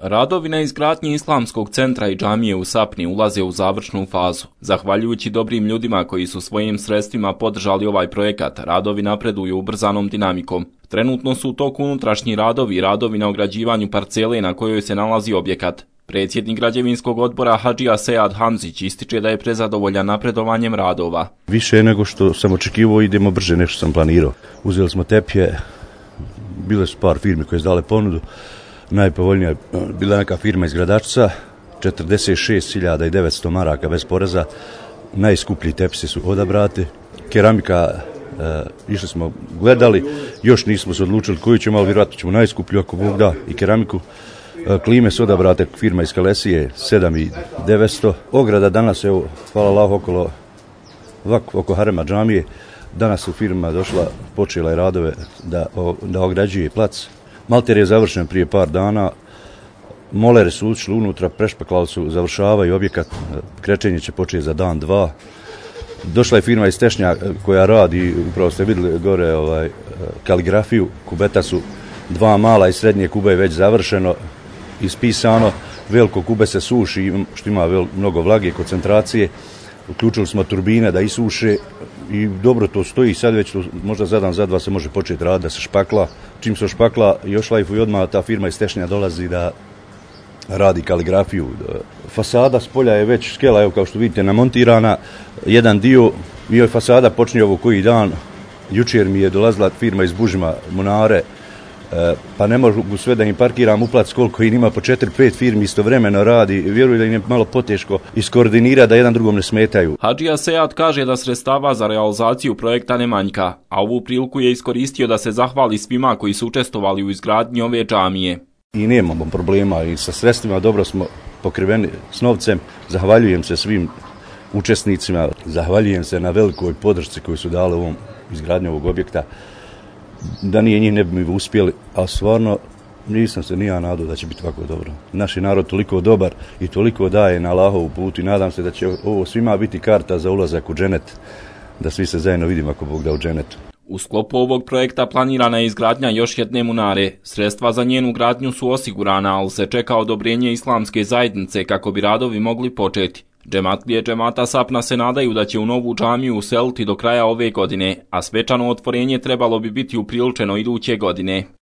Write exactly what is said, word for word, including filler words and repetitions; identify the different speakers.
Speaker 1: Radovi na izgradnji Islamskog centra i džamije u Sapni ulaze u završnu fazu. Zahvaljujući dobrim ljudima koji su svojim sredstvima podržali ovaj projekat, radovi napreduju ubrzanom dinamikom. Trenutno su u toku unutrašnji radovi i radovi na ograđivanju parcele na kojoj se nalazi objekat. Predsjednik građevinskog odbora Hadžija Sead Hamzić ističe da je prezadovoljan napredovanjem radova.
Speaker 2: Više nego što sam očekivao, idemo brže nego što sam planirao. Uzeli smo tepije, bile su par firme koje su dale ponudu. Najpovoljnija je bila neka firma iz Gradačca, četrdeset šest hiljada devetsto maraka bez poreza. Najskuplji tepisi su odabrati. Keramika, e, išli smo gledali, još nismo se odlučili koju ćemo, ali vjerojatno ćemo najskuplju ako Bog da i keramiku. E, klime su odabrate, firma iz Kalesije, sedam hiljada devetsto. Ograda danas, evo, hvala Allahu, okolo, oko Harema džamije. Danas su firma došla, počela je radove da, da ograđuje plac. Malter je završen prije par dana, molere su ušli unutra, prešpaklali su, završavaju objekat, krečenje će početi za dan, dva. Došla je firma iz Tešnja koja radi, upravo ste vidjeli gore, ovaj, kaligrafiju, kubeta su dva mala i srednje kube je već završeno, ispisano, veliko kube se suši, što ima vel, mnogo vlage, koncentracije. Uključili smo turbine da isuše i dobro to stoji, sad već to, možda za dan, za dva se može početi raditi da se špakla. Čim se špakla, još lajfu i odmah ta firma iz Tešnja dolazi da radi kaligrafiju. Fasada s polja je već skela, evo kao što vidite, namontirana. Jedan dio, mi je fasada počinje ovo koji dan. Jučer mi je dolazila firma iz Bužima, Munare, pa ne mogu sve da im parkiram u plac koliko im ima po četiri pet firmi istovremeno radi. Vjeruju da im je malo poteško iskoordinirati da jedan drugom ne smetaju.
Speaker 1: Hadžija Sead kaže da sredstava za realizaciju projekta ne manjka, a ovu priliku je iskoristio da se zahvali svima koji su učestvovali u izgradnji ove džamije.
Speaker 2: I nemamo problema i sa sredstvima dobro smo pokriveni s novcem. Zahvaljujem se svim učesnicima, zahvaljujem se na velikoj podršci koju su dali ovom izgradnju ovog objekta. Da nije njih ne bi mi uspjeli, a stvarno nisam se ni ja nadao da će biti ovako dobro. Naš je narod toliko dobar i toliko daje na Allahovu putu i nadam se da će ovo svima biti karta za ulazak u dženet, da svi se zajedno vidimo ako Bog da u dženetu.
Speaker 1: U sklopu ovog projekta planirana je izgradnja još jedne munare. Sredstva za njenu gradnju su osigurana, ali se čeka odobrenje islamske zajednice kako bi radovi mogli početi. Džematlije džemata Sapna se nadaju da će u novu džamiju useliti do kraja ove godine, a svečano otvorenje trebalo bi biti upriličeno iduće godine.